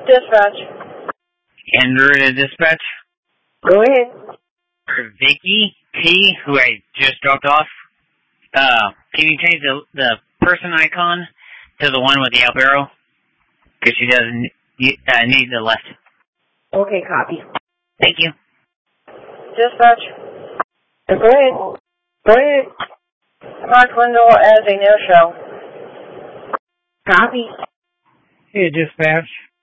Dispatch. Andrew to dispatch. Go ahead. For Vicky T, who I just dropped off. Can you change the person icon to the one with the up arrow? Because she doesn't need the left. Okay, copy. Thank you. Dispatch. Go ahead. Go ahead. Mark Wendell as a no-show. Copy. Hey, dispatch.